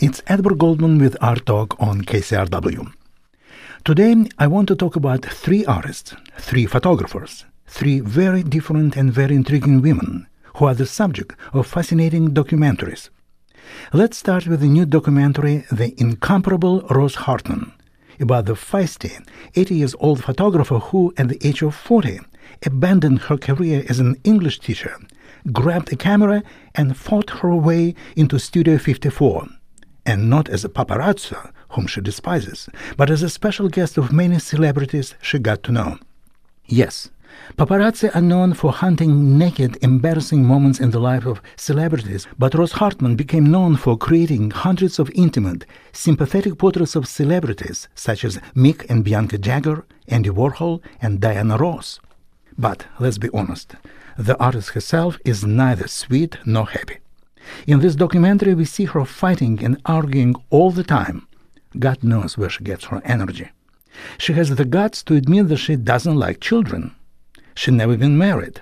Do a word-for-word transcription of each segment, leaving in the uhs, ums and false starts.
It's Edward Goldman with Art Talk on K C R W. Today, I want to talk about three artists, three photographers, three very different and very intriguing women who are the subject of fascinating documentaries. Let's start with the new documentary, The Incomparable Rose Hartman, about the feisty, eighty years old photographer who, at the age of forty, abandoned her career as an English teacher, grabbed a camera, and fought her way into Studio fifty-four, and not as a paparazzo, whom she despises, but as a special guest of many celebrities she got to know. Yes, paparazzi are known for hunting naked, embarrassing moments in the life of celebrities, but Rose Hartman became known for creating hundreds of intimate, sympathetic portraits of celebrities such as Mick and Bianca Jagger, Andy Warhol, and Diana Ross. But let's be honest, the artist herself is neither sweet nor happy. In this documentary, we see her fighting and arguing all the time. God knows where she gets her energy. She has the guts to admit that she doesn't like children. She's never been married.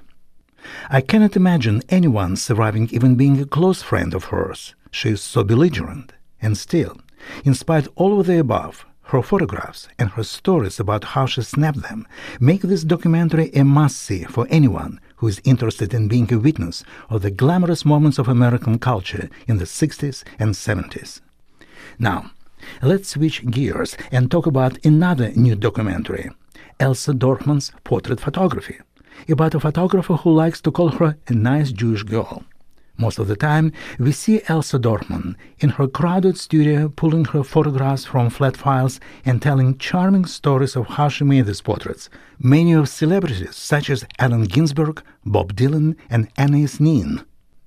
I cannot imagine anyone surviving even being a close friend of hers. She is so belligerent. And still, in spite of all of the above, her photographs and her stories about how she snapped them make this documentary a must-see for anyone who is interested in being a witness of the glamorous moments of American culture in the sixties and seventies. Now, let's switch gears and talk about another new documentary, Elsa Dorfman's Portrait Photography, about a photographer who likes to call her a nice Jewish girl. Most of the time, we see Elsa Dorfman in her crowded studio pulling her photographs from flat files and telling charming stories of how she made these portraits, many of celebrities such as Allen Ginsberg, Bob Dylan, and Anais Nin.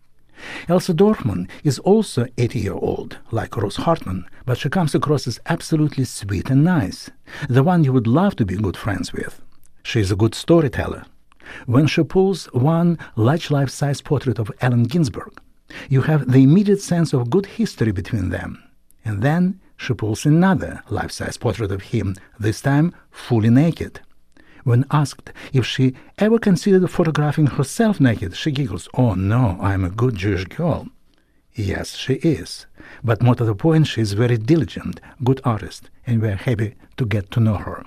Elsa Dorfman is also eighty-year-old, like Rose Hartman, but she comes across as absolutely sweet and nice, the one you would love to be good friends with. She is a good storyteller. When she pulls one large life-size portrait of Allen Ginsberg, you have the immediate sense of good history between them. And then she pulls another life-size portrait of him, this time fully naked. When asked if she ever considered photographing herself naked, she giggles, "Oh no, I'm a good Jewish girl." Yes, she is. But more to the point, she is very diligent, good artist, and we're happy to get to know her.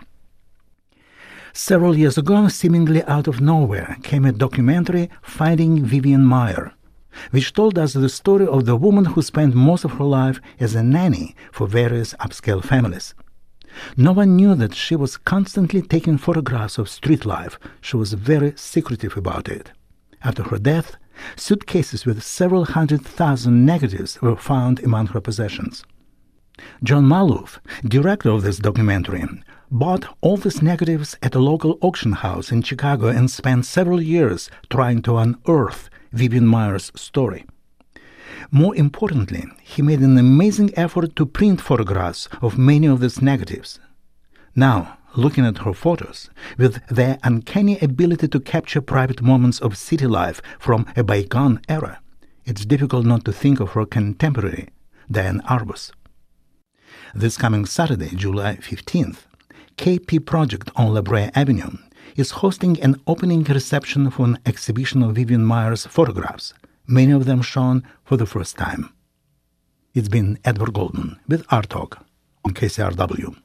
Several years ago, seemingly out of nowhere, came a documentary, Finding Vivian Maier, which told us the story of the woman who spent most of her life as a nanny for various upscale families. No one knew that she was constantly taking photographs of street life. She was very secretive about it. After her death, suitcases with several hundred thousand negatives were found among her possessions. John Maloof, director of this documentary, bought all these negatives at a local auction house in Chicago and spent several years trying to unearth Vivian Maier's story. More importantly, he made an amazing effort to print photographs of many of these negatives. Now, looking at her photos, with their uncanny ability to capture private moments of city life from a bygone era, it's difficult not to think of her contemporary, Diane Arbus. This coming Saturday, July fifteenth, K P Project on La Brea Avenue is hosting an opening reception for an exhibition of Vivian Maier's photographs, many of them shown for the first time. It's been Edward Goldman with Art Talk on K C R W.